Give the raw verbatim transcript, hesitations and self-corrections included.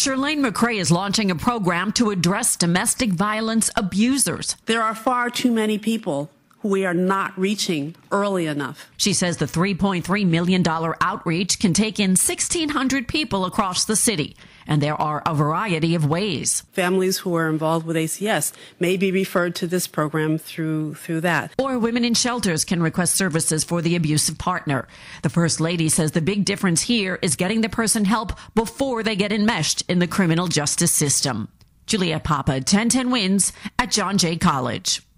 Shirlane McCray is launching a program to address domestic violence abusers. There are far too many people who we are not reaching early enough. She says the three point three million dollars outreach can take in sixteen hundred people across the city, and there are a variety of ways. Families who are involved with A C S may be referred to this program through through that. Or women in shelters can request services for the abusive partner. The First Lady says the big difference here is getting the person help before they get enmeshed in the criminal justice system. Juliet Papa, ten ten Wins at John Jay College.